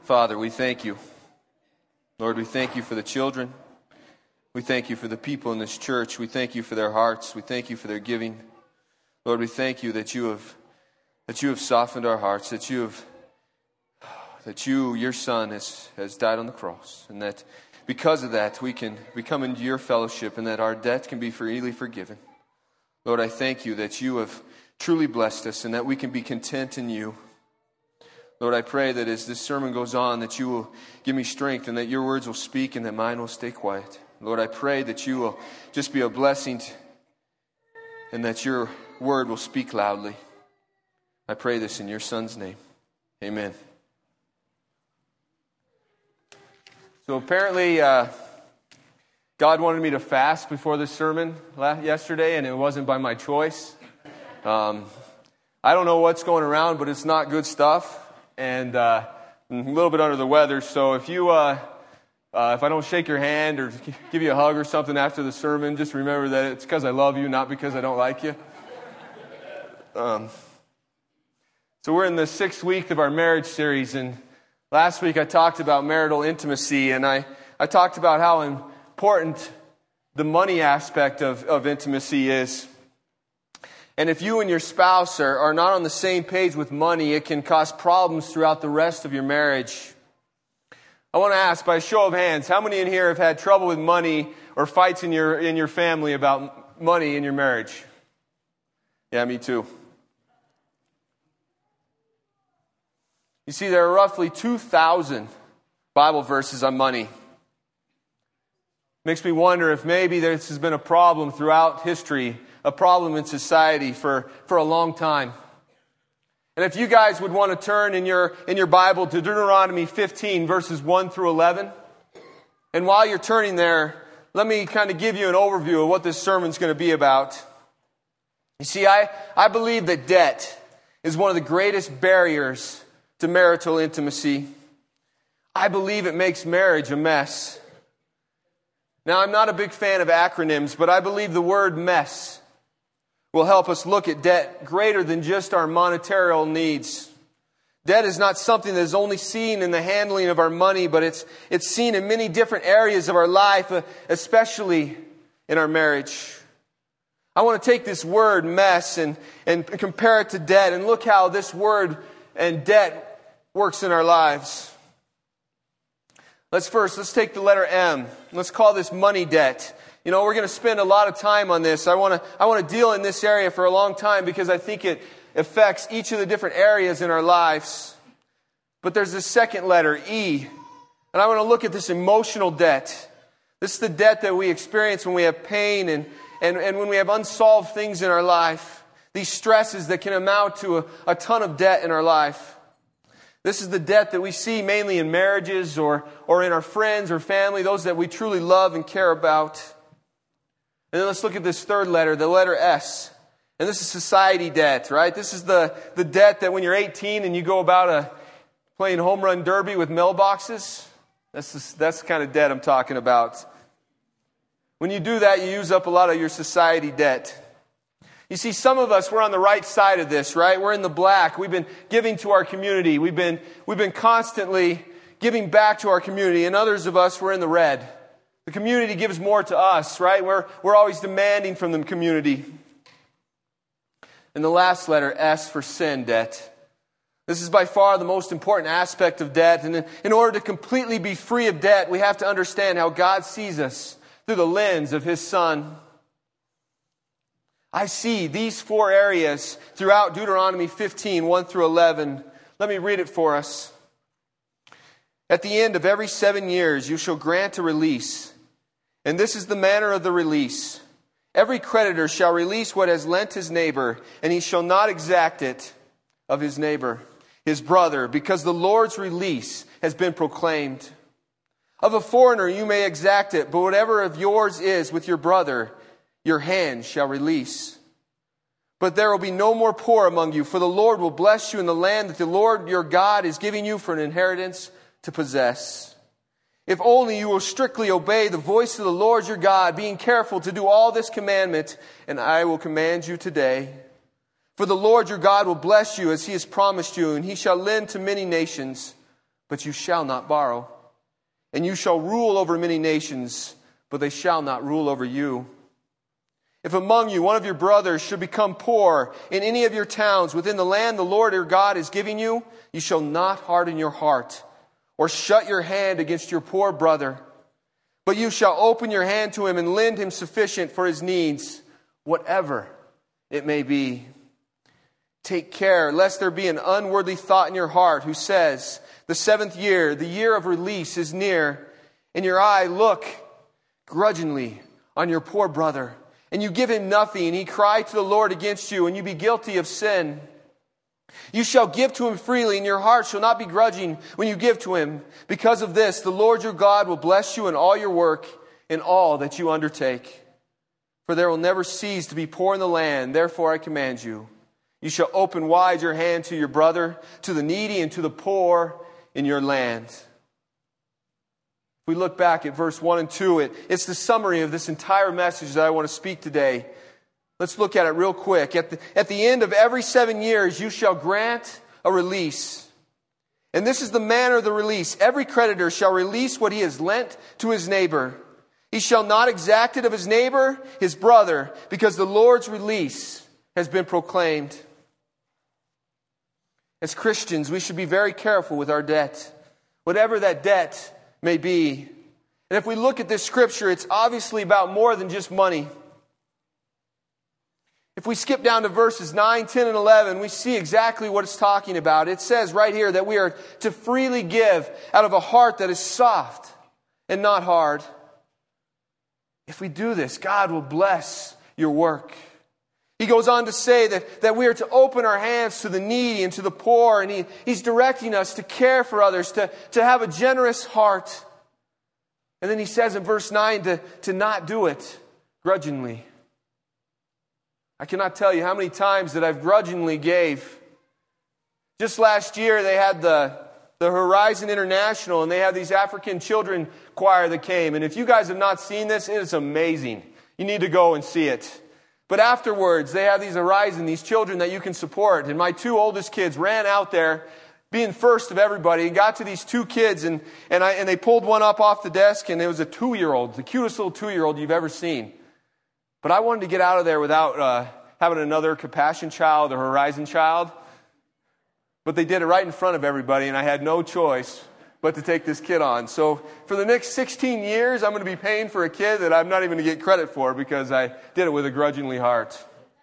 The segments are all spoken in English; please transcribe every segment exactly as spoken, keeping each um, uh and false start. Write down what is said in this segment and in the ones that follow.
Father, we thank you. Lord, we thank you for the children. We thank you for the people in this church. We thank you for their hearts. We thank you for their giving. Lord, we thank you that you have that you have softened our hearts, that you have that you, your Son, has, has died on the cross, and that because of that we can we come into your fellowship, and that our debt can be freely forgiven. Lord, I thank you that you have truly blessed us, and that we can be content in you. Lord, I pray that as this sermon goes on, that you will give me strength, and that your words will speak, and that mine will stay quiet. Lord, I pray that you will just be a blessing, to, and that your word will speak loudly. I pray this in your Son's name. Amen. So apparently, uh, God wanted me to fast before this sermon yesterday, and it wasn't by my choice. Um, I don't know what's going around, but it's not good stuff. And uh, I'm a little bit under the weather, so if you, uh, uh, if I don't shake your hand or give you a hug or something after the sermon, just remember that it's because I love you, not because I don't like you. Um, so we're in the sixth week of our marriage series, and last week I talked about marital intimacy, and I, I talked about how important the money aspect of, of intimacy is. And if you and your spouse are, are not on the same page with money, it can cause problems throughout the rest of your marriage. I want to ask, by a show of hands, how many in here have had trouble with money or fights in your in your family about money in your marriage? Yeah, me too. You see, there are roughly two thousand Bible verses on money. Makes me wonder if maybe this has been a problem throughout history, a problem in society for, for a long time. And if you guys would want to turn in your in your Bible to Deuteronomy fifteen, verses one through eleven. And while you're turning there, let me kind of give you an overview of what this sermon's going to be about. You see, I, I believe that debt is one of the greatest barriers to marital intimacy. I believe it makes marriage a mess. Now, I'm not a big fan of acronyms, but I believe the word mess will help us look at debt greater than just our monetary needs. Debt is not something that is only seen in the handling of our money, but it's it's seen in many different areas of our life, especially in our marriage. I want to take this word mess and, and compare it to debt, and look how this word and debt works in our lives. Let's first, let's take the letter M. Let's call this money debt. You know, we're going to spend a lot of time on this. I want to I want to deal in this area for a long time because I think it affects each of the different areas in our lives. But there's this second letter, E. And I want to look at this emotional debt. This is the debt that we experience when we have pain and, and, and when we have unsolved things in our life. These stresses that can amount to a, a ton of debt in our life. This is the debt that we see mainly in marriages or, or in our friends or family, those that we truly love and care about. And then let's look at this third letter, the letter S. And this is society debt, right? This is the, the debt that when you're eighteen and you go about a, playing home run derby with mailboxes. That's the, that's the kind of debt I'm talking about. When you do that, you use up a lot of your society debt. You see, some of us, we're on the right side of this, right? We're in the black. We've been giving to our community. We've been we've been constantly giving back to our community. And others of us, we're in the red. The community gives more to us, right? We're we're always demanding from the community. And the last letter, S, for sin, debt. This is by far the most important aspect of debt. And in order to completely be free of debt, we have to understand how God sees us through the lens of His Son. I see these four areas throughout Deuteronomy fifteen, one through eleven. Let me read it for us. At the end of every seven years, you shall grant a release. And this is the manner of the release. Every creditor shall release what has lent his neighbor, and he shall not exact it of his neighbor, his brother, because the Lord's release has been proclaimed. Of a foreigner you may exact it, but whatever of yours is with your brother, your hand shall release. But there will be no more poor among you, for the Lord will bless you in the land that the Lord your God is giving you for an inheritance to possess. If only you will strictly obey the voice of the Lord your God, being careful to do all this commandment, and I will command you today. For the Lord your God will bless you as He has promised you, and He shall lend to many nations, but you shall not borrow. And you shall rule over many nations, but they shall not rule over you. If among you one of your brothers should become poor in any of your towns within the land the Lord your God is giving you, you shall not harden your heart or shut your hand against your poor brother. But you shall open your hand to him and lend him sufficient for his needs, whatever it may be. Take care lest there be an unworthy thought in your heart who says, the seventh year, the year of release is near, and your eye look grudgingly on your poor brother, and you give him nothing, and he cry to the Lord against you, and you be guilty of sin. You shall give to him freely, and your heart shall not be grudging when you give to him. Because of this, the Lord your God will bless you in all your work, in all that you undertake. For there will never cease to be poor in the land, therefore I command you. You shall open wide your hand to your brother, to the needy, and to the poor in your land. If we look back at verse one and two, it, it's the summary of this entire message that I want to speak today. Let's look at it real quick. At the, at the end of every seven years, you shall grant a release. And this is the manner of the release. Every creditor shall release what he has lent to his neighbor. He shall not exact it of his neighbor, his brother, because the Lord's release has been proclaimed. As Christians, we should be very careful with our debt, whatever that debt may be. And if we look at this scripture, it's obviously about more than just money. If we skip down to verses nine, ten, and eleven, we see exactly what it's talking about. It says right here that we are to freely give out of a heart that is soft and not hard. If we do this, God will bless your work. He goes on to say that, that we are to open our hands to the needy and to the poor. And he, He's directing us to care for others, to, to have a generous heart. And then he says in verse nine to, to not do it grudgingly. I cannot tell you how many times that I've grudgingly gave. Just last year they had the, the Horizon International, and they had these African children choir that came. And if you guys have not seen this, it is amazing. You need to go and see it. But afterwards, they have these Horizon, these children that you can support. And my two oldest kids ran out there, being first of everybody, and got to these two kids, and, and, I, and they pulled one up off the desk, and it was a two-year-old, the cutest little two-year-old you've ever seen. But I wanted to get out of there without uh, having another Compassion child or Horizon child. But they did it right in front of everybody, and I had no choice but to take this kid on. So for the next sixteen years, I'm going to be paying for a kid that I'm not even going to get credit for because I did it with a grudgingly heart.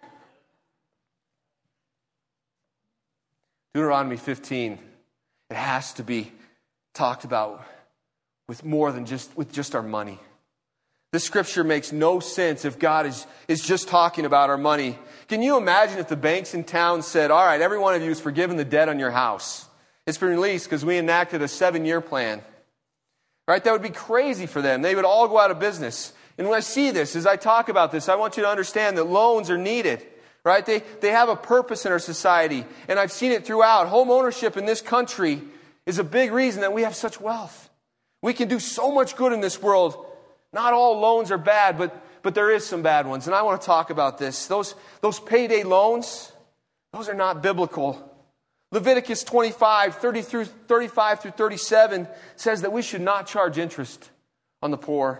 Deuteronomy fifteen, it has to be talked about with more than just with just our money. This scripture makes no sense if God is, is just talking about our money. Can you imagine if the banks in town said, all right, every one of you is forgiven the debt on your house. It's been released because we enacted a seven-year plan. Right? That would be crazy for them. They would all go out of business. And when I see this, as I talk about this, I want you to understand that loans are needed. Right? They, they have a purpose in our society. And I've seen it throughout. Home ownership in this country is a big reason that we have such wealth. We can do so much good in this world. Not all loans are bad, but, but there is some bad ones. And I want to talk about this. Those, those payday loans, those are not biblical. Leviticus twenty-five, thirty through, thirty-five through thirty-seven says that we should not charge interest on the poor.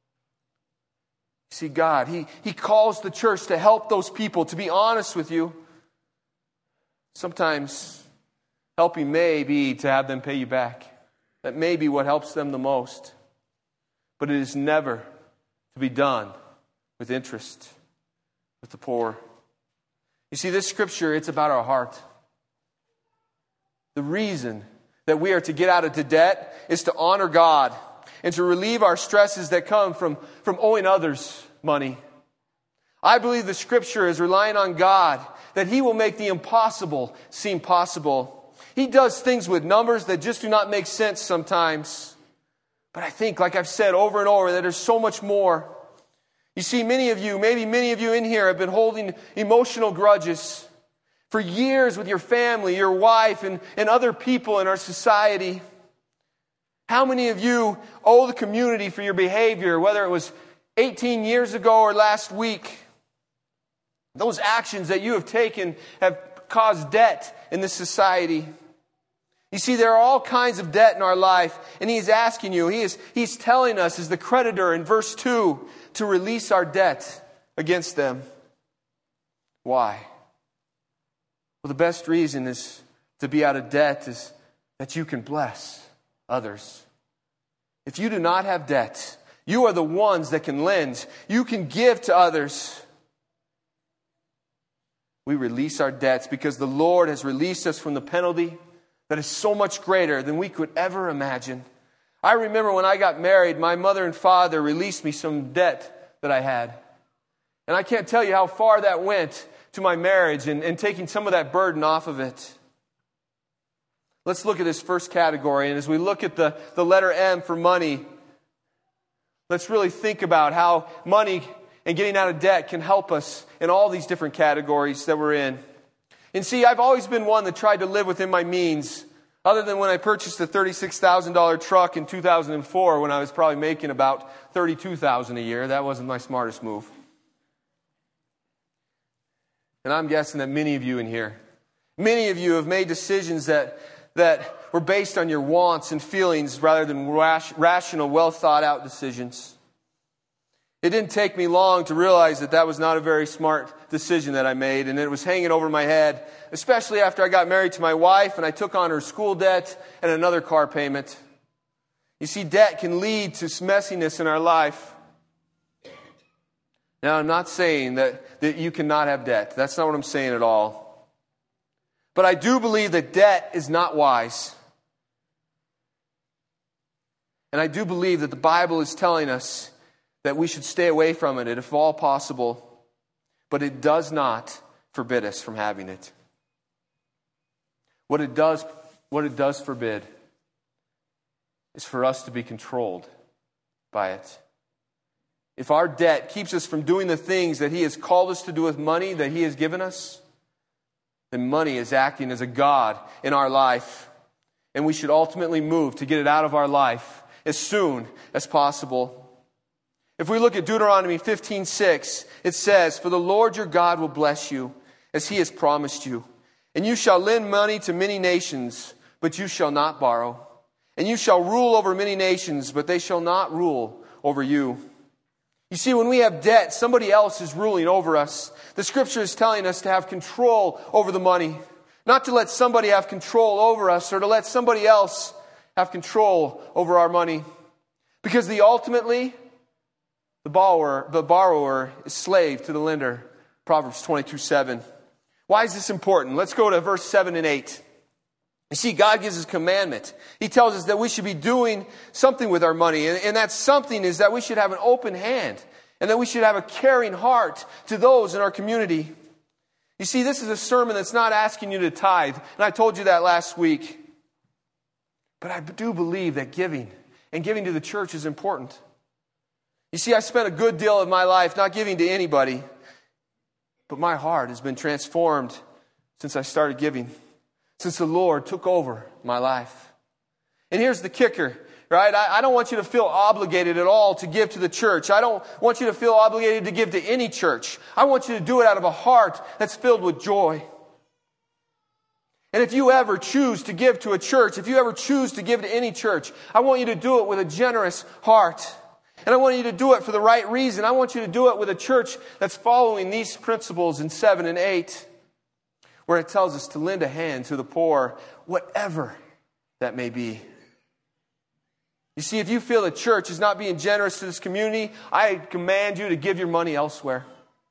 See, God, He, He calls the church to help those people, to be honest with you. Sometimes helping may be to have them pay you back. That may be what helps them the most. But it is never to be done with interest with the poor. You see, this scripture, it's about our heart. The reason that we are to get out of debt is to honor God and to relieve our stresses that come from, from owing others money. I believe the scripture is relying on God, that He will make the impossible seem possible. He does things with numbers that just do not make sense sometimes. But I think, like I've said over and over, that there's so much more. You see, many of you, maybe many of you in here have been holding emotional grudges for years with your family, your wife, and, and other people in our society. How many of you owe the community for your behavior, whether it was eighteen years ago or last week? Those actions that you have taken have caused debt in this society. You see, there are all kinds of debt in our life, and He is asking you, He is He's telling us as the creditor in verse two to release our debt against them. Why? Well, the best reason is to be out of debt is that you can bless others. If you do not have debt, you are the ones that can lend. You can give to others. We release our debts because the Lord has released us from the penalty that is so much greater than we could ever imagine. I remember when I got married, my mother and father released me some debt that I had. And I can't tell you how far that went to my marriage and, and taking some of that burden off of it. Let's look at this first category. And as we look at the, the letter M for money, let's really think about how money and getting out of debt can help us in all these different categories that we're in. And see, I've always been one that tried to live within my means, other than when I purchased a thirty-six thousand dollars truck in two thousand four when I was probably making about thirty-two thousand dollars a year. That wasn't my smartest move. And I'm guessing that many of you in here, many of you have made decisions that, that were based on your wants and feelings rather than rash, rational, well thought out decisions. It didn't take me long to realize that that was not a very smart decision that I made, and it was hanging over my head, especially after I got married to my wife and I took on her school debt and another car payment. You see, debt can lead to messiness in our life. Now, I'm not saying that, that you cannot have debt. That's not what I'm saying at all. But I do believe that debt is not wise. And I do believe that the Bible is telling us that we should stay away from it if all possible, but it does not forbid us from having it. What it does, what it does forbid is for us to be controlled by it. If our debt keeps us from doing the things that He has called us to do with money that He has given us, then money is acting as a god in our life, and we should ultimately move to get it out of our life as soon as possible. If we look at Deuteronomy fifteen six, it says, "For the Lord your God will bless you, as He has promised you. And you shall lend money to many nations, but you shall not borrow. And you shall rule over many nations, but they shall not rule over you." You see, when we have debt, somebody else is ruling over us. The Scripture is telling us to have control over the money. Not to let somebody have control over us or to let somebody else have control over our money. Because the ultimately... The borrower, the borrower is slave to the lender. Proverbs twenty-two seven. Why is this important? Let's go to verse seven and eight. You see, God gives us a commandment. He tells us that we should be doing something with our money. And, and that something is that we should have an open hand. And that we should have a caring heart to those in our community. You see, this is a sermon that's not asking you to tithe. And I told you that last week. But I do believe that giving and giving to the church is important. You see, I spent a good deal of my life not giving to anybody, but my heart has been transformed since I started giving, since the Lord took over my life. And here's the kicker, right? I, I don't want you to feel obligated at all to give to the church. I don't want you to feel obligated to give to any church. I want you to do it out of a heart that's filled with joy. And if you ever choose to give to a church, if you ever choose to give to any church, I want you to do it with a generous heart. And I want you to do it for the right reason. I want you to do it with a church that's following these principles in seven and eight, where it tells us to lend a hand to the poor, whatever that may be. You see, if you feel the church is not being generous to this community, I command you to give your money elsewhere.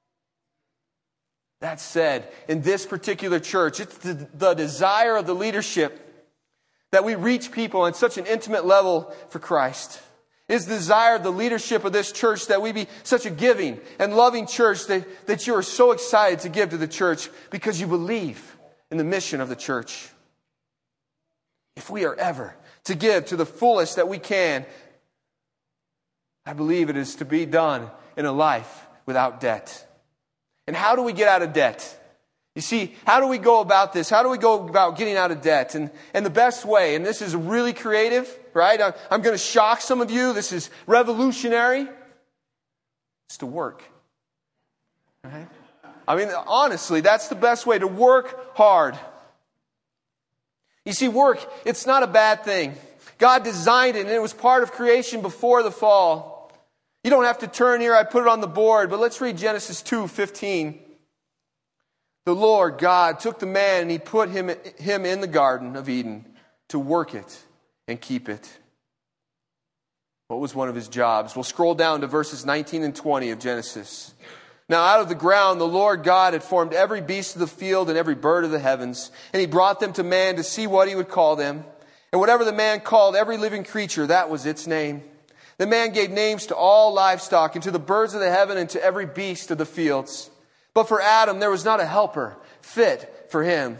That said, in this particular church, it's the, the desire of the leadership that we reach people on such an intimate level for Christ. It's the desire of the leadership of this church that we be such a giving and loving church that, that you are so excited to give to the church because you believe in the mission of the church. If we are ever to give to the fullest that we can, I believe it is to be done in a life without debt. And how do we get out of debt? You see, how do we go about this? How do we go about getting out of debt? And, and the best way, and this is really creative, right? I'm, I'm going to shock some of you. This is revolutionary. It's to work. Right? I mean, honestly, that's the best way, to work hard. You see, work, it's not a bad thing. God designed it, and it was part of creation before the fall. You don't have to turn here. I put it on the board, but let's read Genesis two fifteen. The Lord God took the man and He put him, him in the Garden of Eden to work it and keep it. What was one of His jobs? We'll scroll down to verses nineteen and twenty of Genesis. Now out of the ground the Lord God had formed every beast of the field and every bird of the heavens, and He brought them to man to see what he would call them. And whatever the man called every living creature, that was its name. The man gave names to all livestock, and to the birds of the heaven, and to every beast of the fields. But for Adam there was not a helper fit for him.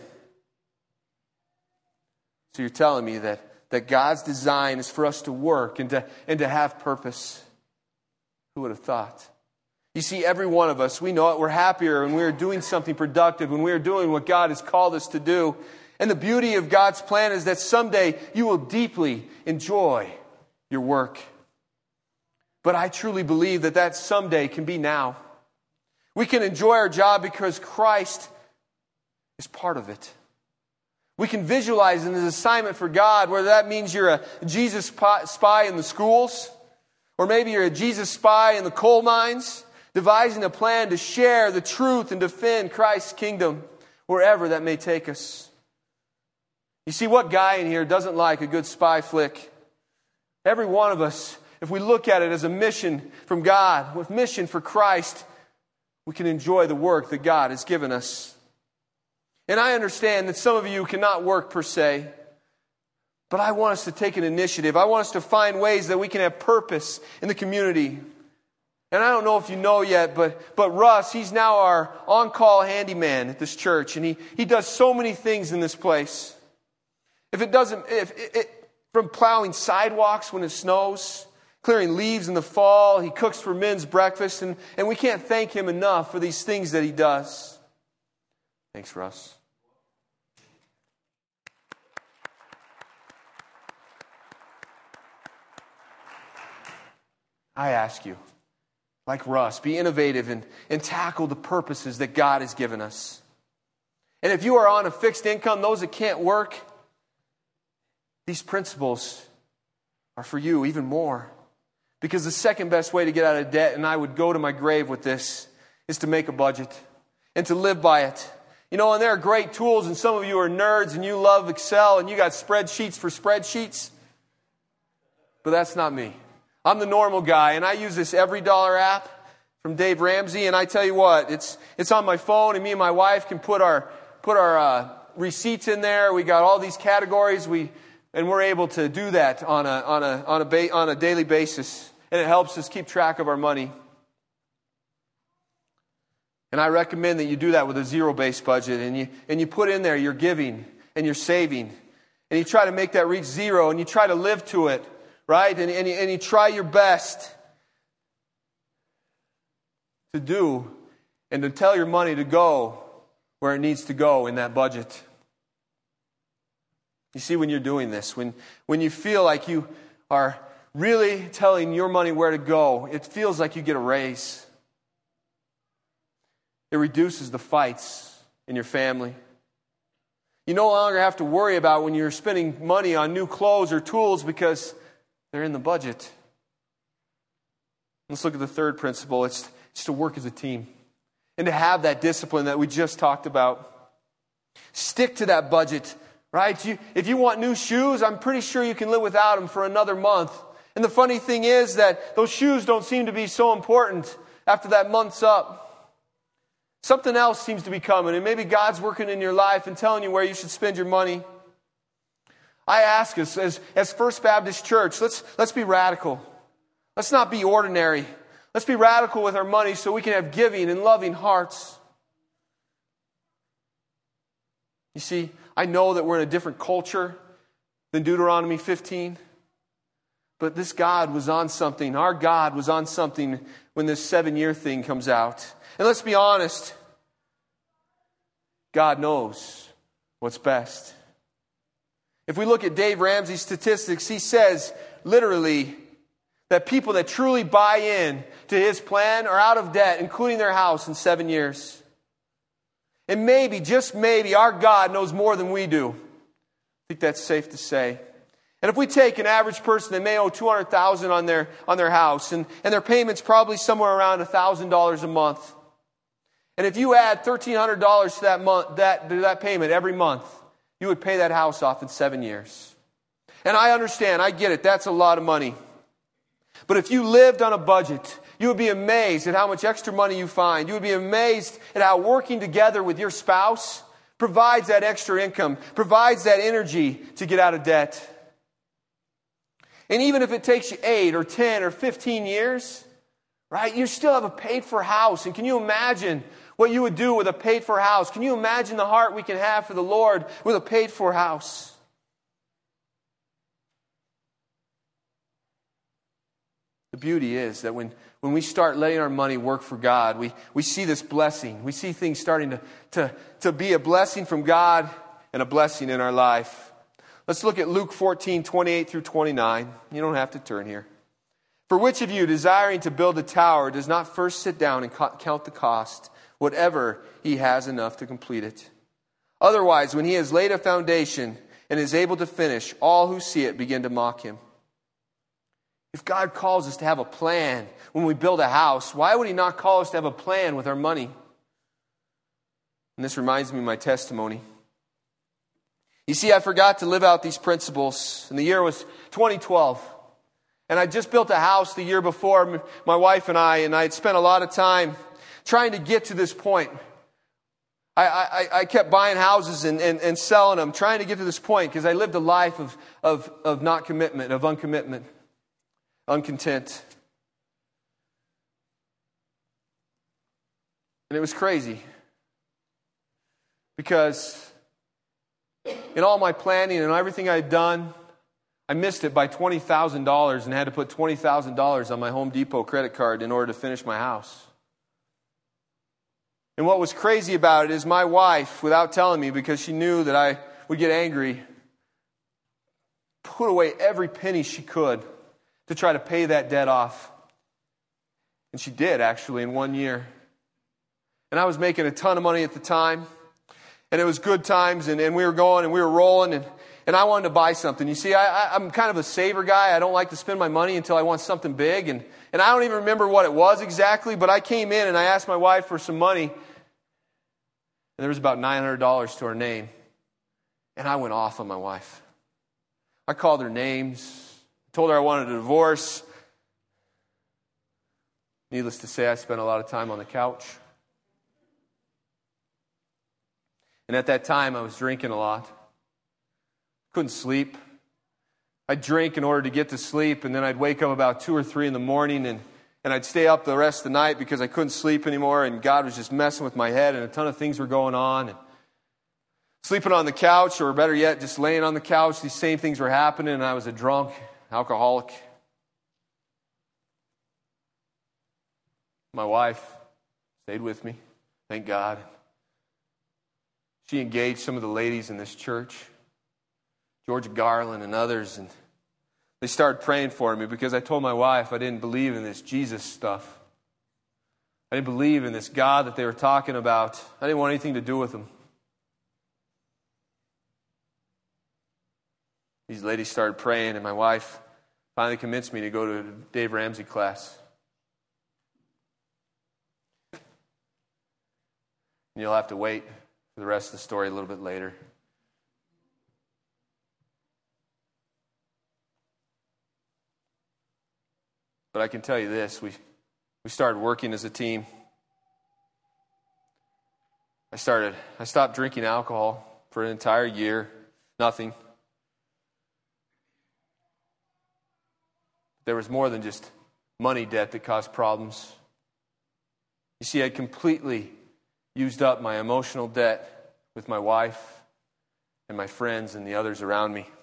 So you're telling me that, that God's design is for us to work and to, and to have purpose. Who would have thought? You see, every one of us, we know it. We're happier when we're doing something productive, when we're doing what God has called us to do. And the beauty of God's plan is that someday you will deeply enjoy your work. But I truly believe that that someday can be now. We can enjoy our job because Christ is part of it. We can visualize in His assignment for God, whether that means you're a Jesus spy in the schools, or maybe you're a Jesus spy in the coal mines, devising a plan to share the truth and defend Christ's kingdom wherever that may take us. You see, what guy in here doesn't like a good spy flick? Every one of us, if we look at it as a mission from God, with mission for Christ, we can enjoy the work that God has given us. And I understand that some of you cannot work per se, but I want us to take an initiative. I want us to find ways that we can have purpose in the community. And I don't know if you know yet, but, but Russ, he's now our on-call handyman at this church, and he, he does so many things in this place. If it doesn't, if it, it, from plowing sidewalks when it snows, clearing leaves in the fall, he cooks for men's breakfast, and, and we can't thank him enough for these things that he does. Thanks, Russ. I ask you, like Russ, be innovative and, and tackle the purposes that God has given us. And if you are on a fixed income, those that can't work, these principles are for you even more. Because the second best way to get out of debt, and I would go to my grave with this, is to make a budget and to live by it. You know, and there are great tools, and some of you are nerds and you love Excel and you got spreadsheets for spreadsheets. But that's not me. I'm the normal guy, and I use this Every Dollar app from Dave Ramsey, and I tell you what, it's it's on my phone, and me and my wife can put our put our uh, receipts in there. We got all these categories, we and we're able to do that on a on a on a ba- on a daily basis, and it helps us keep track of our money. And I recommend that you do that with a zero-based budget, and you and you put in there your giving and your saving, and you try to make that reach zero, and you try to live to it. Right? And, and, you, and you try your best to do and to tell your money to go where it needs to go in that budget. You see, when you're doing this, when, when you feel like you are really telling your money where to go, it feels like you get a raise. It reduces the fights in your family. You no longer have to worry about when you're spending money on new clothes or tools because they're in the budget. Let's look at the third principle. It's, it's to work as a team and to have that discipline that we just talked about. Stick to that budget, right? You, if you want new shoes, I'm pretty sure you can live without them for another month. And the funny thing is that those shoes don't seem to be so important after that month's up. Something else seems to be coming, and maybe God's working in your life and telling you where you should spend your money. I ask us, as, as First Baptist Church, let's, let's be radical. Let's not be ordinary. Let's be radical with our money so we can have giving and loving hearts. You see, I know that we're in a different culture than Deuteronomy fifteen, but this God was on something. Our God was on something when this seven-year thing comes out. And let's be honest, God knows what's best. If we look at Dave Ramsey's statistics, he says literally that people that truly buy in to his plan are out of debt, including their house, in seven years. And maybe, just maybe, our God knows more than we do. think that's safe to say. And if we take an average person that may owe two hundred thousand dollars on their, on their house, and, and their payment's probably somewhere around one thousand dollars a month. And if you add one thousand three hundred dollars to that month, that, to that payment every month, you would pay that house off in seven years. And I understand, I get it, that's a lot of money. But if you lived on a budget, you would be amazed at how much extra money you find. You would be amazed at how working together with your spouse provides that extra income, provides that energy to get out of debt. And even if it takes you eight or ten or fifteen years, right, you still have a paid-for house. And can you imagine what you would do with a paid-for house? Can you imagine the heart we can have for the Lord with a paid-for house? The beauty is that when, when we start letting our money work for God, we, we see this blessing. We see things starting to, to, to be a blessing from God and a blessing in our life. Let's look at Luke fourteen, twenty-eight through twenty-nine. You don't have to turn here. For which of you, desiring to build a tower, does not first sit down and count the cost, whatever he has enough to complete it? Otherwise, when he has laid a foundation and is able to finish, all who see it begin to mock him. If God calls us to have a plan when we build a house, why would he not call us to have a plan with our money? And this reminds me of my testimony. You see, I forgot to live out these principles, and the year was twenty twelve. And I just built a house the year before, my wife and I, and I had spent a lot of time trying to get to this point. I, I, I kept buying houses and, and, and selling them, trying to get to this point, because I lived a life of, of, of not commitment, of uncommitment, uncontent. And it was crazy, because in all my planning and everything I had done, I missed it by twenty thousand dollars and had to put twenty thousand dollars on my Home Depot credit card in order to finish my house. And what was crazy about it is my wife, without telling me, because she knew that I would get angry, put away every penny she could to try to pay that debt off. And she did, actually, in one year. And I was making a ton of money at the time. And it was good times, and, and we were going, and we were rolling, and, and I wanted to buy something. You see, I, I, I'm kind of a saver guy. I don't like to spend my money until I want something big. And, and I don't even remember what it was exactly, but I came in, and I asked my wife for some money. And there was about nine hundred dollars to her name. And I went off on my wife. I called her names, told her I wanted a divorce. Needless to say, I spent a lot of time on the couch. And at that time, I was drinking a lot. Couldn't sleep. I'd drink in order to get to sleep, and then I'd wake up about two or three in the morning, and, and I'd stay up the rest of the night because I couldn't sleep anymore, and God was just messing with my head, and a ton of things were going on. And sleeping on the couch, or better yet, just laying on the couch, these same things were happening, and I was a drunk, alcoholic. My wife stayed with me, thank God. She engaged some of the ladies in this church, Georgia Garland and others, and they started praying for me because I told my wife I didn't believe in this Jesus stuff. I didn't believe in this God that they were talking about. I didn't want anything to do with him. These ladies started praying, and my wife finally convinced me to go to a Dave Ramsey class. And you'll have to wait for the rest of the story a little bit later. But I can tell you this, we, we started working as a team. I started, I stopped drinking alcohol for an entire year, nothing. There was more than just money debt that caused problems. You see, I completely used up my emotional debt with my wife and my friends and the others around me.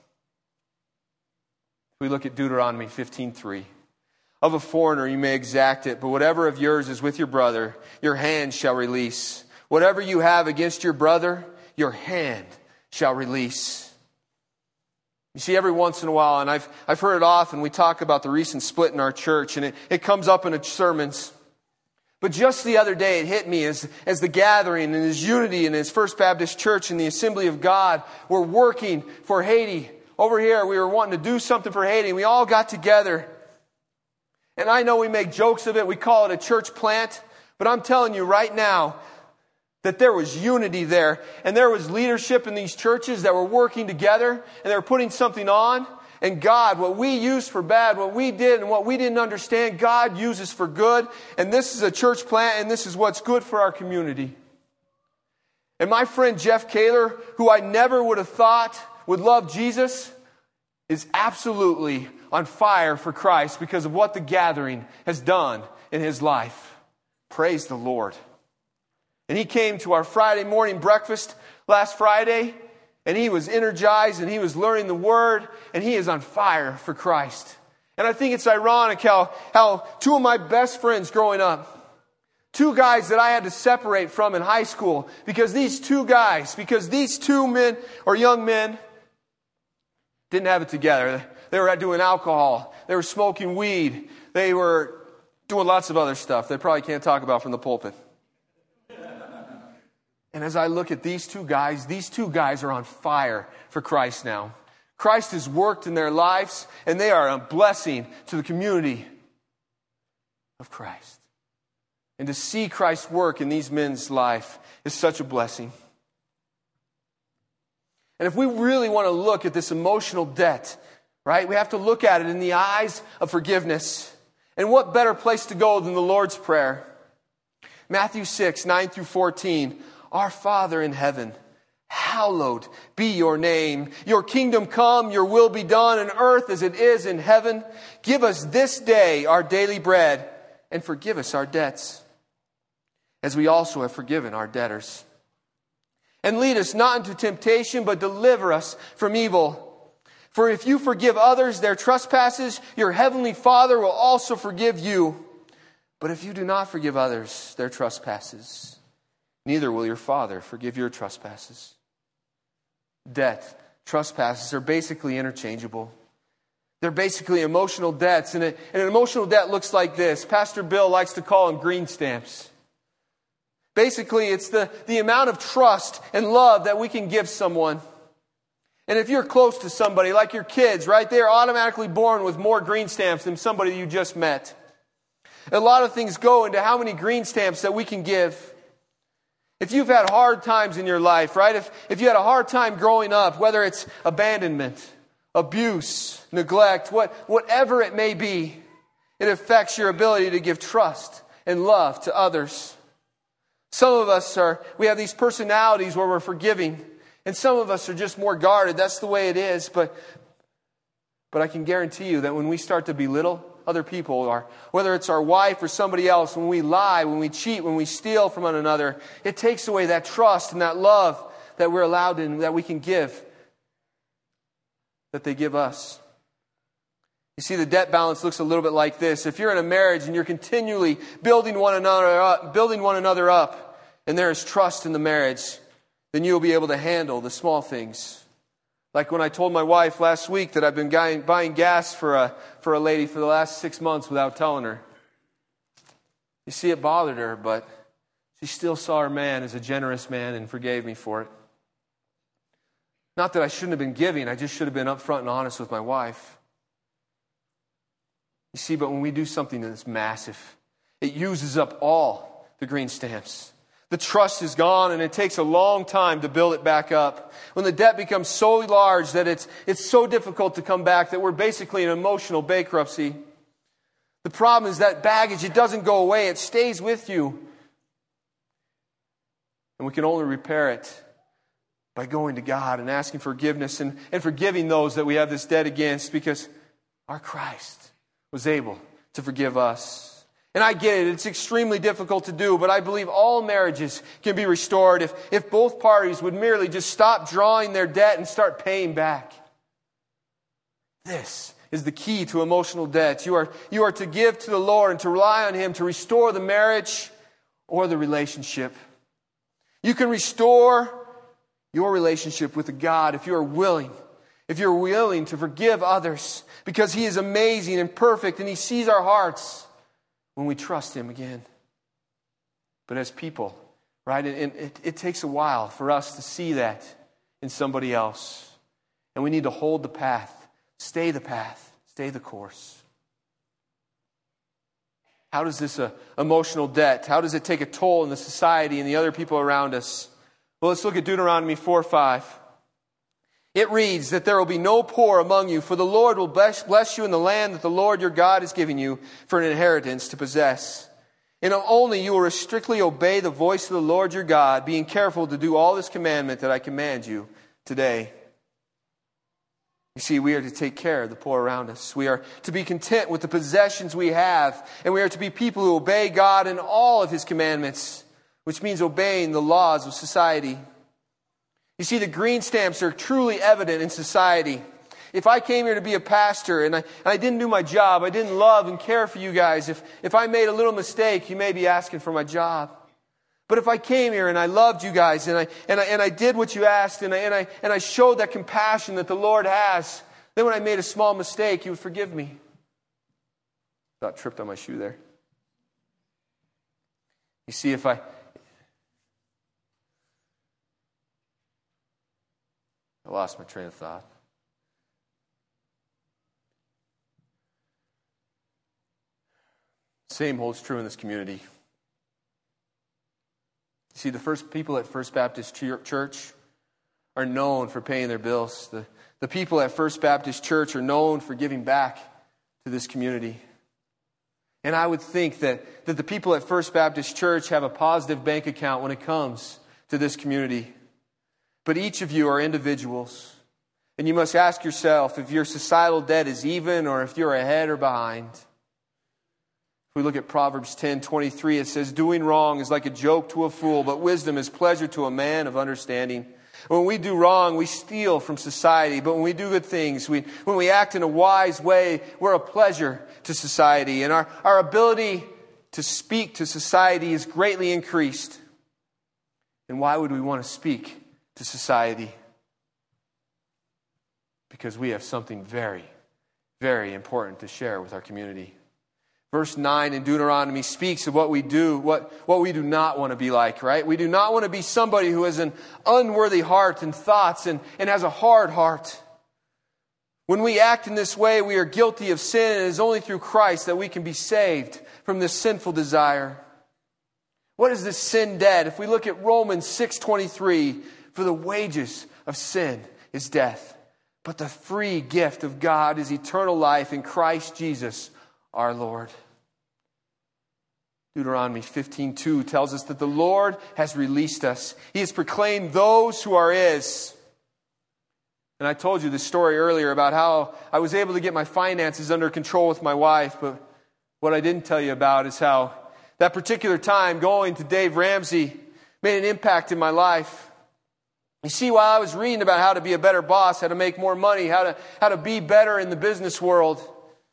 We look at Deuteronomy fifteen three. Of a foreigner you may exact it, but whatever of yours is with your brother, your hand shall release. Whatever you have against your brother, your hand shall release. You see, every once in a while, and I've I've heard it often, we talk about the recent split in our church, and it, it comes up in the sermons. But just the other day, it hit me as, as the gathering and his unity in his First Baptist Church and the Assembly of God were working for Haiti. Over here, we were wanting to do something for Haiti, and we all got together. And I know we make jokes of it. We call it a church plant. But I'm telling you right now that there was unity there. And there was leadership in these churches that were working together. And they were putting something on. And God, what we used for bad, what we did and what we didn't understand, God uses for good. And this is a church plant, and this is what's good for our community. And my friend Jeff Kaler, who I never would have thought would love Jesus, is absolutely on fire for Christ because of what the gathering has done in his life. Praise the Lord. And he came to our Friday morning breakfast last Friday, and he was energized, and he was learning the Word, and he is on fire for Christ. And I think it's ironic how, how two of my best friends growing up, two guys that I had to separate from in high school, because these two guys, because these two men or young men didn't have it together. They were doing alcohol. They were smoking weed. They were doing lots of other stuff they probably can't talk about from the pulpit. And as I look at these two guys, these two guys are on fire for Christ now. Christ has worked in their lives, and they are a blessing to the community of Christ. And to see Christ work in these men's life is such a blessing. And if we really want to look at this emotional debt, right, we have to look at it in the eyes of forgiveness. And what better place to go than the Lord's Prayer? Matthew six, nine through fourteen. Our Father in heaven, hallowed be your name. Your kingdom come, your will be done on earth as it is in heaven. Give us this day our daily bread, and forgive us our debts, as we also have forgiven our debtors. And lead us not into temptation, but deliver us from evil. For if you forgive others their trespasses, your heavenly Father will also forgive you. But if you do not forgive others their trespasses, neither will your Father forgive your trespasses. Debt, trespasses are basically interchangeable. They're basically emotional debts. And, it, and an emotional debt looks like this. Pastor Bill likes to call them green stamps. Basically, it's the, the amount of trust and love that we can give someone. And if you're close to somebody, like your kids, right, they're automatically born with more green stamps than somebody you just met. A lot of things go into how many green stamps that we can give. If you've had hard times in your life, right? If, if you had a hard time growing up, whether it's abandonment, abuse, neglect, what, whatever it may be, it affects your ability to give trust and love to others. Some of us are, we have these personalities where we're forgiving, and some of us are just more guarded. That's the way it is. But, but I can guarantee you that when we start to belittle other people, or whether it's our wife or somebody else, when we lie, when we cheat, when we steal from one another, it takes away that trust and that love that we're allowed in, that we can give, that they give us. You see, the debt balance looks a little bit like this. If you're in a marriage and you're continually building one another up, building one another up, and there is trust in the marriage, then you'll be able to handle the small things. Like when I told my wife last week that I've been buying gas for a, for a lady for the last six months without telling her. You see, it bothered her, but she still saw her man as a generous man and forgave me for it. Not that I shouldn't have been giving, I just should have been upfront and honest with my wife. You see, but when we do something that's massive, it uses up all the green stamps. The trust is gone, and it takes a long time to build it back up. When the debt becomes so large that it's, it's so difficult to come back that we're basically in emotional bankruptcy. The problem is that baggage, it doesn't go away. It stays with you. And we can only repair it by going to God and asking forgiveness and, and forgiving those that we have this debt against, because our Christ was able to forgive us. And I get it, it's extremely difficult to do, but I believe all marriages can be restored if, if both parties would merely just stop drawing their debt and start paying back. This is the key to emotional debt. You are, you are to give to the Lord and to rely on Him to restore the marriage or the relationship. You can restore your relationship with God if you are willing. If you're willing to forgive others, because He is amazing and perfect and He sees our hearts when we trust Him again. but as people, right? And it, it takes a while for us to see that in somebody else. And we need to hold the path, stay the path, stay the course. How does this uh, emotional debt, how does it take a toll in the society and the other people around us? Well, let's look at Deuteronomy four five. It reads that there will be no poor among you, for the Lord will bless, bless you in the land that the Lord your God is giving you for an inheritance to possess. And only you will strictly obey the voice of the Lord your God, being careful to do all this commandment that I command you today. You see, we are to take care of the poor around us. We are to be content with the possessions we have. And we are to be people who obey God in all of His commandments, which means obeying the laws of society. You see, the green stamps are truly evident in society. If I came here to be a pastor and I, and I didn't do my job, I didn't love and care for you guys, if, if I made a little mistake, you may be asking for my job. But if I came here and I loved you guys and I and I, and I did what you asked and I, and I and I showed that compassion that the Lord has, then when I made a small mistake, you would forgive me. Thought tripped on my shoe there. You see, if I I lost my train of thought. Same holds true in this community. See, the first people at First Baptist Church are known for paying their bills. The, the people at First Baptist Church are known for giving back to this community. And I would think that, that the people at First Baptist Church have a positive bank account when it comes to this community. But each of you are individuals. And you must ask yourself if your societal debt is even or if you're ahead or behind. If we look at Proverbs ten twenty-three, it says, doing wrong is like a joke to a fool, but wisdom is pleasure to a man of understanding. When we do wrong, we steal from society. But when we do good things, we, when we act in a wise way, we're a pleasure to society. And our, our ability to speak to society is greatly increased. And why would we want to speak to society? Because we have something very, very important to share with our community. Verse nine in Deuteronomy speaks of what we do, what, what we do not want to be like, right? We do not want to be somebody who has an unworthy heart and thoughts and, and has a hard heart. When we act in this way, we are guilty of sin, and it is only through Christ that we can be saved from this sinful desire. What is this sin debt? If we look at Romans six twenty-three, for the wages of sin is death, but the free gift of God is eternal life in Christ Jesus our Lord. Deuteronomy fifteen two tells us that the Lord has released us. He has proclaimed those who are His. And I told you this story earlier about how I was able to get my finances under control with my wife, but what I didn't tell you about is how that particular time going to Dave Ramsey made an impact in my life. You see, while I was reading about how to be a better boss, how to make more money, how to, how to be better in the business world,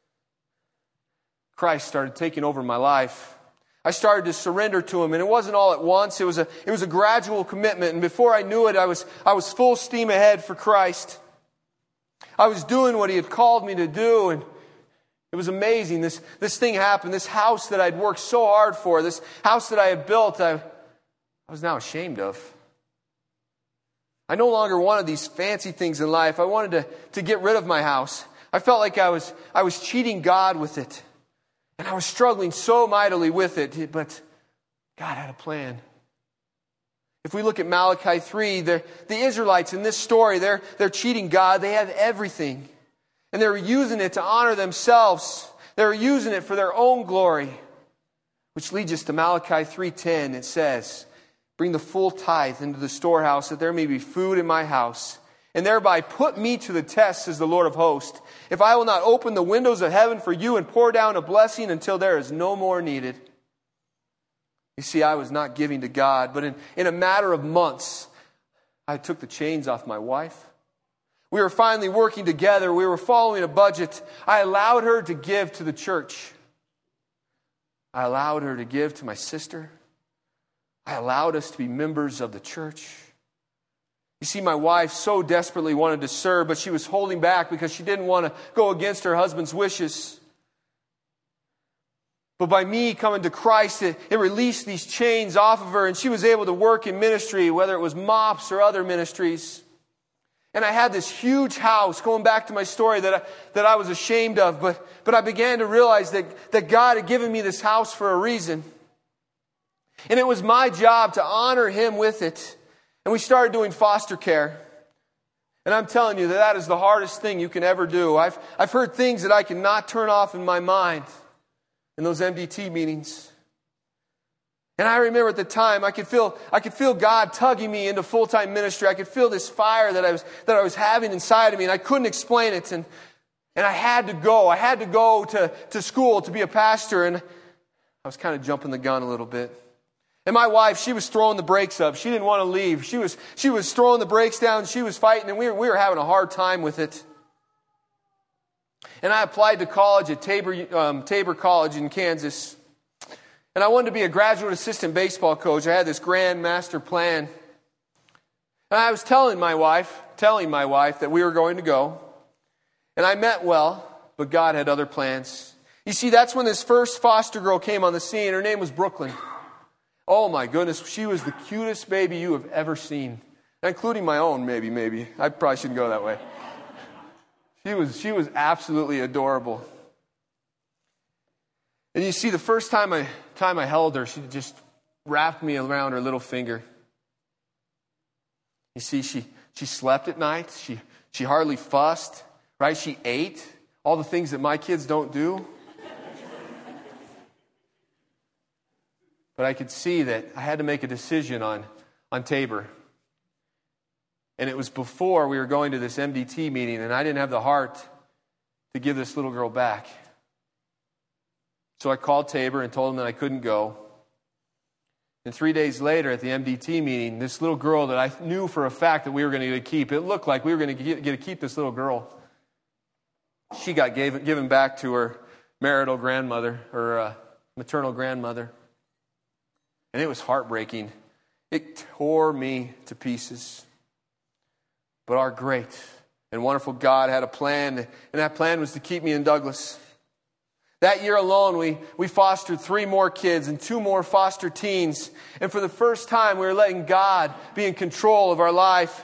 Christ started taking over my life. I started to surrender to Him, and it wasn't all at once. It was a it was a gradual commitment, and before I knew it, I was I was full steam ahead for Christ. I was doing what He had called me to do, and it was amazing. This this thing happened. This house that I'd worked so hard for, this house that I had built, I, I was now ashamed of. I no longer wanted these fancy things in life. I wanted to, to get rid of my house. I felt like I was I was cheating God with it. And I was struggling so mightily with it, but God had a plan. If we look at Malachi three, the, the Israelites in this story, they're, they're cheating God. They have everything. And they're using it to honor themselves. They're using it for their own glory. Which leads us to Malachi three ten. It says, bring the full tithe into the storehouse, that there may be food in my house. And thereby put me to the test, says the Lord of hosts, if I will not open the windows of heaven for you and pour down a blessing until there is no more needed. You see, I was not giving to God, but in, in a matter of months, I took the chains off my wife. We were finally working together. We were following a budget. I allowed her to give to the church. I allowed her to give to my sister. I allowed us to be members of the church. You see, my wife so desperately wanted to serve, but she was holding back because she didn't want to go against her husband's wishes. But by me coming to Christ, it, it released these chains off of her, and she was able to work in ministry, whether it was MOPS or other ministries. And I had this huge house, going back to my story that I, that I was ashamed of, but, but I began to realize that, that God had given me this house for a reason. And it was my job to honor Him with it. And we started doing foster care. And I'm telling you that that is the hardest thing you can ever do. I've, I've heard things that I cannot turn off in my mind in those M D T meetings. And I remember at the time, I could feel, I could feel God tugging me into full-time ministry. I could feel this fire that I was, that I was having inside of me, and I couldn't explain it. And, and I had to go. I had to go to, to school to be a pastor, and I was kind of jumping the gun a little bit. And my wife, she was throwing the brakes up. She didn't want to leave. She was, she was throwing the brakes down. She was fighting, and we were, we were having a hard time with it. And I applied to college at Tabor, um, Tabor College in Kansas. And I wanted to be a graduate assistant baseball coach. I had this grand master plan. And I was telling my wife, telling my wife that we were going to go. And I meant well, but God had other plans. You see, that's when this first foster girl came on the scene. Her name was Brooklyn. Oh my goodness, she was the cutest baby you have ever seen. Including my own, maybe, maybe. I probably shouldn't go that way. She was, she was absolutely adorable. And you see, the first time I, time I held her, she just wrapped me around her little finger. You see, she, she slept at night. She, she hardly fussed, right? She ate all the things that my kids don't do. But I could see that I had to make a decision on, on Tabor. And it was before we were going to this M D T meeting, and I didn't have the heart to give this little girl back. So I called Tabor and told him that I couldn't go. And three days later at the M D T meeting, this little girl that I knew for a fact that we were going to get to keep, it looked like we were going to get, get to keep this little girl. She got gave, given back to her marital grandmother, her uh, maternal grandmother. And it was heartbreaking. It tore me to pieces. But our great and wonderful God had a plan, and that plan was to keep me in Douglas. That year alone, we, we fostered three more kids and two more foster teens. And for the first time, we were letting God be in control of our life.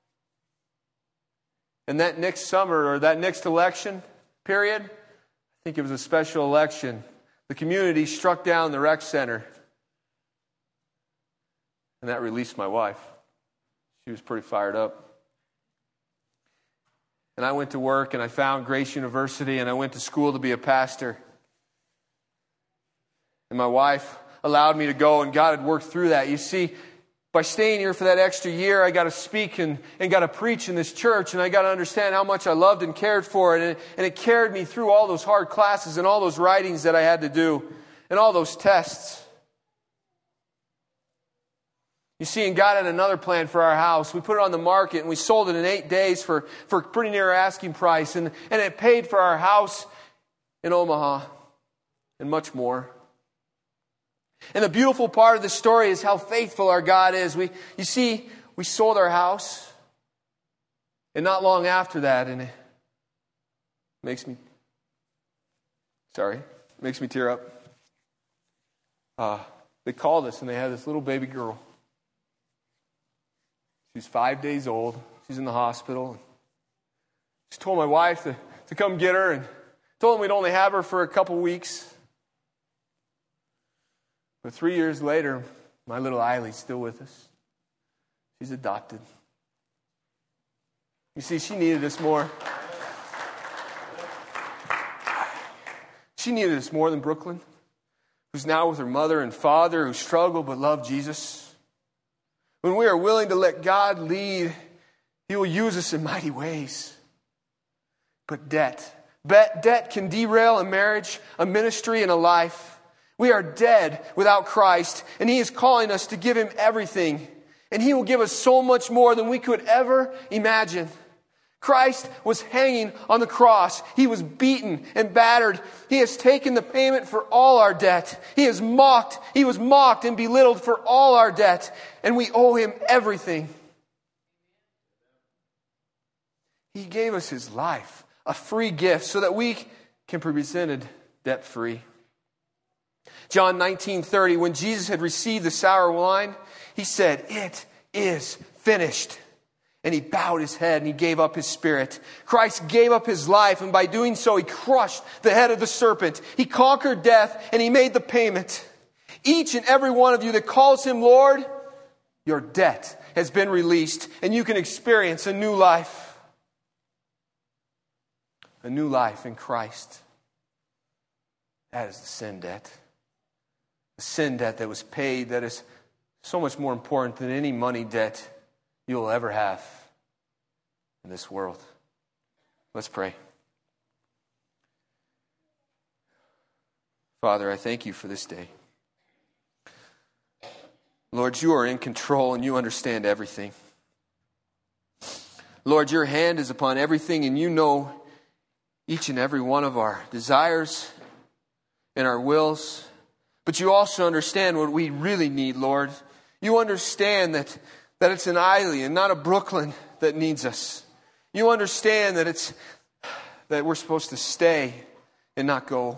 And that next summer, or that next election period, I think it was a special election, the community struck down the rec center. And that released my wife. She was pretty fired up. And I went to work, and I found Grace University, and I went to school to be a pastor. And my wife allowed me to go, and God had worked through that. You see, by staying here for that extra year, I got to speak and, and got to preach in this church, and I got to understand how much I loved and cared for it. And, it. and it carried me through all those hard classes and all those writings that I had to do and all those tests. You see, and God had another plan for our house. We put it on the market, and we sold it in eight days for, for pretty near asking price. And, and it paid for our house in Omaha and much more. And the beautiful part of the story is how faithful our God is. We, you see, we sold our house, and not long after that, and it makes me, sorry, it makes me tear up. Uh, they called us, and they had this little baby girl. She's five days old. She's in the hospital. She told my wife to, to come get her, and told them we'd only have her for a couple weeks. But three years later, my little Eileen's still with us. She's adopted. You see, she needed us more. She needed us more than Brooklyn, who's now with her mother and father, who struggled but loved Jesus. When we are willing to let God lead, He will use us in mighty ways. But debt, debt can derail a marriage, a ministry, and a life. We are dead without Christ, and He is calling us to give Him everything. And He will give us so much more than we could ever imagine. Christ was hanging on the cross. He was beaten and battered. He has taken the payment for all our debt. He is mocked. He was mocked and belittled for all our debt. And we owe Him everything. He gave us His life, a free gift, so that we can be presented debt-free. John nineteen thirty, when Jesus had received the sour wine, he said, "It is finished." And he bowed his head and he gave up his spirit. Christ gave up his life, and by doing so, he crushed the head of the serpent. He conquered death and he made the payment. Each and every one of you that calls him Lord, your debt has been released and you can experience a new life. A new life in Christ. That is the sin debt. The sin debt that was paid, that is so much more important than any money debt you'll ever have in this world. Let's pray. Father, I thank you for this day. Lord, you are in control and you understand everything. Lord, your hand is upon everything and you know each and every one of our desires and our wills. But you also understand what we really need, Lord. You understand that That it's an Eileen, not a Brooklyn, that needs us. You understand that it's that we're supposed to stay and not go.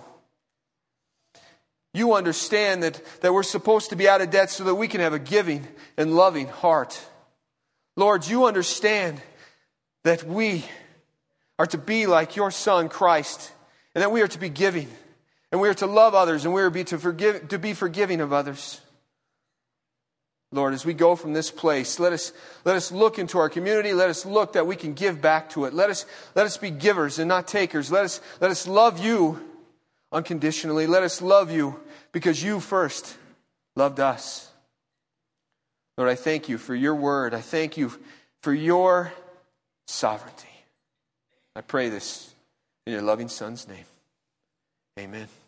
You understand that, that we're supposed to be out of debt so that we can have a giving and loving heart. Lord, you understand that we are to be like your Son, Christ, and that we are to be giving, and we are to love others, and we are to be, to forgive, to be forgiving of others. Lord, as we go from this place, let us let us look into our community. Let us look that we can give back to it. Let us let us be givers and not takers. Let us let us love you unconditionally. Let us love you because you first loved us. Lord, I thank you for your word. I thank you for your sovereignty. I pray this in your loving Son's name. Amen.